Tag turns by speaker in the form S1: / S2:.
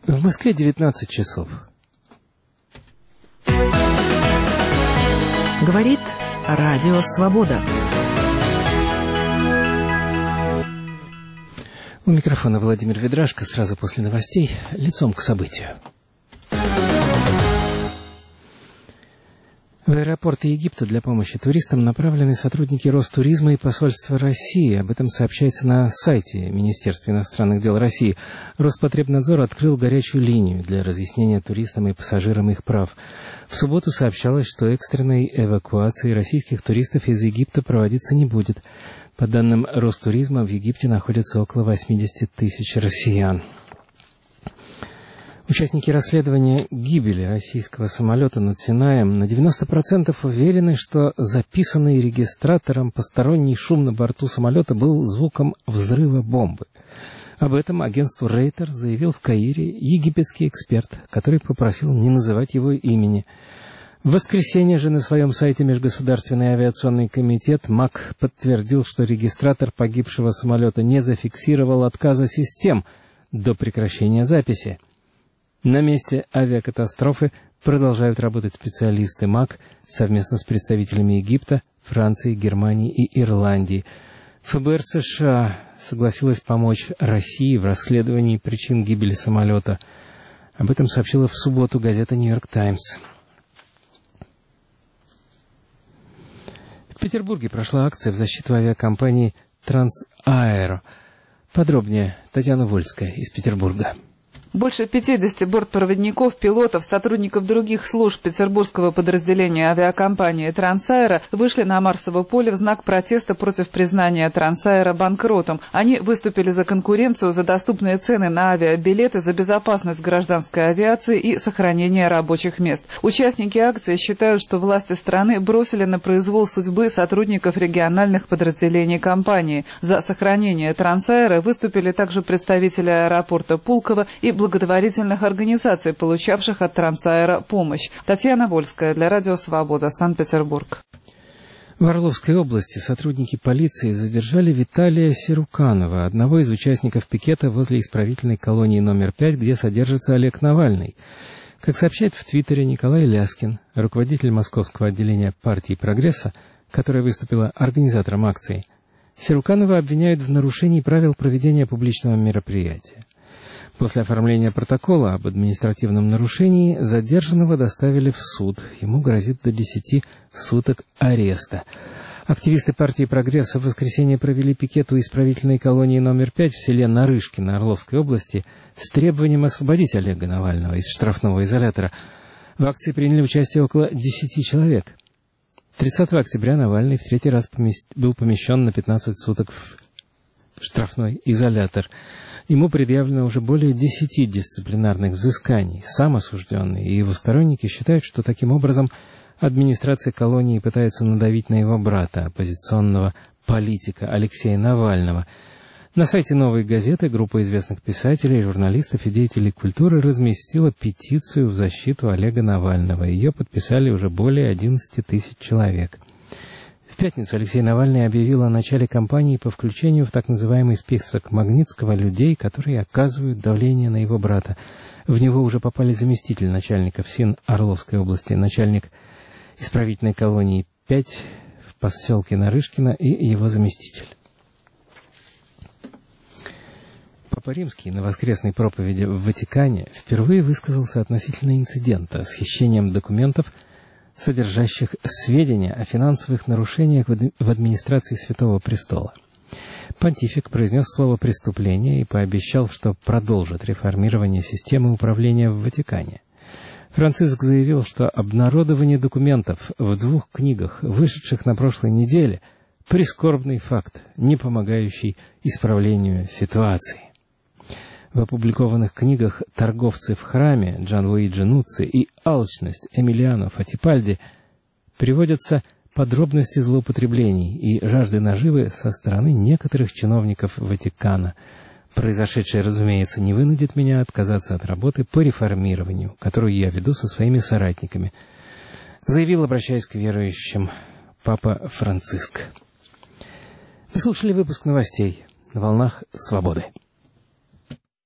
S1: В Москве 19 часов.
S2: Говорит Радио Свобода.
S1: У микрофона Владимир Ведрашко. Сразу после новостей лицом к событию. В аэропорты Египта для помощи туристам направлены сотрудники Ростуризма и посольства России. Об этом сообщается на сайте Министерства иностранных дел России. Роспотребнадзор открыл горячую линию для разъяснения туристам и пассажирам их прав. В субботу сообщалось, что экстренной эвакуации российских туристов из Египта проводиться не будет. По данным Ростуризма, в Египте находится около 80 тысяч россиян. Участники расследования гибели российского самолета над Синаем на 90% уверены, что записанный регистратором посторонний шум на борту самолета был звуком взрыва бомбы. Об этом агентству Рейтер заявил в Каире египетский эксперт, который попросил не называть его имени. В воскресенье же на своем сайте Межгосударственный авиационный комитет МАК подтвердил, что регистратор погибшего самолета не зафиксировал отказа систем до прекращения записи. На месте авиакатастрофы продолжают работать специалисты МАК совместно с представителями Египта, Франции, Германии и Ирландии. ФБР США согласилась помочь России в расследовании причин гибели самолета. Об этом сообщила в субботу газета «Нью-Йорк Таймс». В Петербурге прошла акция в защиту авиакомпании «Трансаэро». Подробнее Татьяна Вольская из Петербурга.
S3: Больше 50 бортпроводников, пилотов, сотрудников других служб петербургского подразделения авиакомпании «Трансаэро» вышли на Марсово поле в знак протеста против признания «Трансаэро» банкротом. Они выступили за конкуренцию, за доступные цены на авиабилеты, за безопасность гражданской авиации и сохранение рабочих мест. Участники акции считают, что власти страны бросили на произвол судьбы сотрудников региональных подразделений компании. За сохранение «Трансаэро» выступили также представители аэропорта Пулково и благотворительных организаций, получавших от Трансаэро помощь. Татьяна Вольская для Радио Свобода, Санкт-Петербург.
S1: В Орловской области сотрудники полиции задержали Виталия Сируканова, одного из участников пикета возле исправительной колонии номер 5, где содержится Олег Навальный. Как сообщает в Твиттере Николай Ляскин, руководитель московского отделения партии «Прогресса», которая выступила организатором акции, Сируканова обвиняют в нарушении правил проведения публичного мероприятия. После оформления протокола об административном нарушении задержанного доставили в суд. Ему грозит до 10 суток ареста. Активисты партии «Прогресса» в воскресенье провели пикет у исправительной колонии номер 5 в селе Нарышкино Орловской области с требованием освободить Олега Навального из штрафного изолятора. В акции приняли участие около 10 человек. 30 октября Навальный в третий раз был помещен на 15 суток в штрафной изолятор. Ему предъявлено уже более 10 дисциплинарных взысканий. Сам осужденный и его сторонники считают, что таким образом администрация колонии пытается надавить на его брата, оппозиционного политика Алексея Навального. На сайте «Новой газеты» группа известных писателей, журналистов и деятелей культуры разместила петицию в защиту Олега Навального. Ее подписали уже более 11 тысяч человек. В пятницу Алексей Навальный объявил о начале кампании по включению в так называемый список Магнитского людей, которые оказывают давление на его брата. В него уже попали заместитель начальника ФСИН Орловской области, начальник исправительной колонии 5 в поселке Нарышкино и его заместитель. Папа Римский на воскресной проповеди в Ватикане впервые высказался относительно инцидента с хищением документов, содержащих сведения о финансовых нарушениях в администрации Святого Престола. Понтифик произнес слово «преступление» и пообещал, что продолжит реформирование системы управления в Ватикане. Франциск заявил, что обнародование документов в 2 книгах, вышедших на прошлой неделе, прискорбный факт, не помогающий исправлению ситуации. В опубликованных книгах «Торговцы в храме» Джанлуиджи Нуцци и «Алчность» Эмилиано Фаттипальди приводятся подробности злоупотреблений и жажды наживы со стороны некоторых чиновников Ватикана. Произошедшее, разумеется, не вынудит меня отказаться от работы по реформированию, которую я веду со своими соратниками, заявил, обращаясь к верующим, Папа Франциск. Вы слушали выпуск новостей на волнах Свободы.